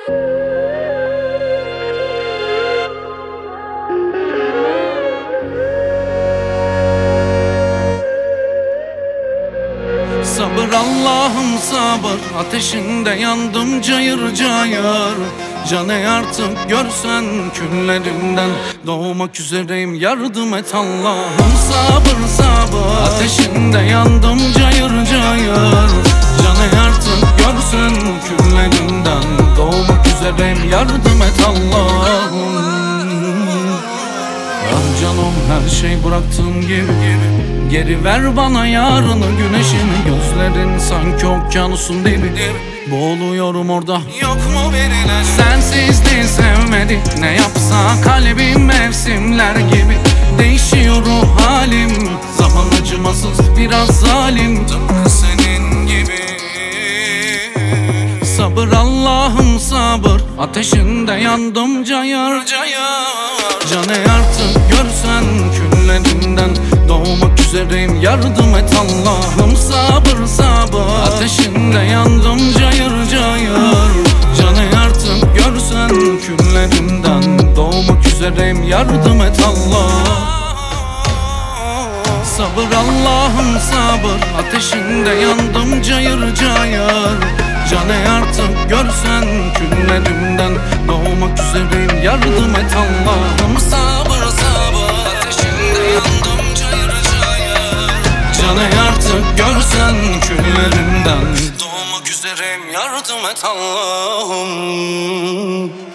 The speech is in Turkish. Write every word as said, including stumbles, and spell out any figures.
Sabır Allah'ım sabır, ateşinde yandım cayır cayır. Canı artık görsen küllerinden, doğmak üzereyim yardım et Allah'ım. Sabır sabır, ateşinde yandım cayır cayır. Canı artık görsen küllerinden, doğmak üzereyim yardım et Allah'ım. Ah canım, her şey bıraktığım gibi gibi. Geri ver bana yarını, güneşini. Gözlerin sanki okyanusun dibi dibi. Boğuluyorum orada, yok mu birileri? Sensizliği sevmedik, ne yapsa kalbim mevsimler gibi. Değişiyor ruh halim, zaman acımasız biraz zalim. Tıpkı senin gibi. Sabır Allah'ım sabır, ateşinde yandım cayır cayır. Canı artık görsen küllerinden, doğmak üzereyim yardım et Allah'ım. Sabır sabır, ateşinde yandım cayır cayır. Canı artık görsen küllerinden, doğmak üzereyim yardım et Allah. Sabır Allah'ım sabır, ateşinde yandım cayır cayır. Canı artık görsen küllerinden, doğmak üzereyim yardım et Allah'ım. Sabır sabır, ateşinde yandım cayır cayır. Canı artık görsen küllerinden, doğmak üzereyim yardım et Allah'ım.